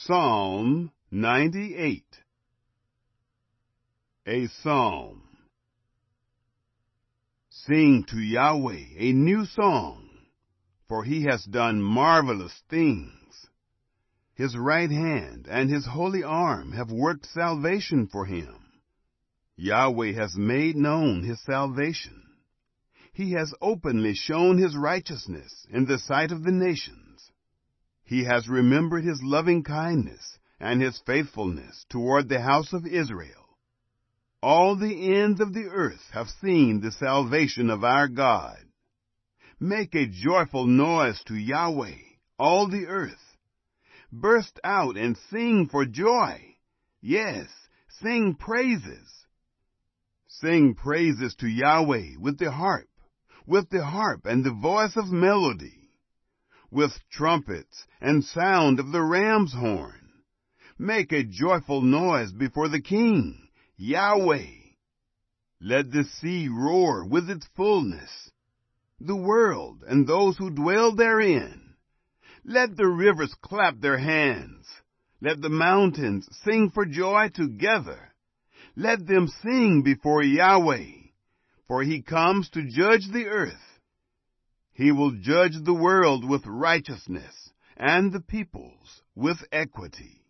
Psalm 98. A Psalm. Sing to Yahweh a new song, for he has done marvelous things. His right hand and his holy arm have worked salvation for him. Yahweh has made known his salvation. He has openly shown his righteousness in the sight of the nations. He has remembered his loving kindness and his faithfulness toward the house of Israel. All the ends of the earth have seen the salvation of our God. Make a joyful noise to Yahweh, all the earth. Burst out and sing for joy. Yes, sing praises. Sing praises to Yahweh with the harp and the voice of melody, with trumpets and sound of the ram's horn. Make a joyful noise before the King, Yahweh. Let the sea roar with its fullness, the world and those who dwell therein. Let the rivers clap their hands. Let the mountains sing for joy together. Let them sing before Yahweh, for he comes to judge the earth. He will judge the world with righteousness and the peoples with equity.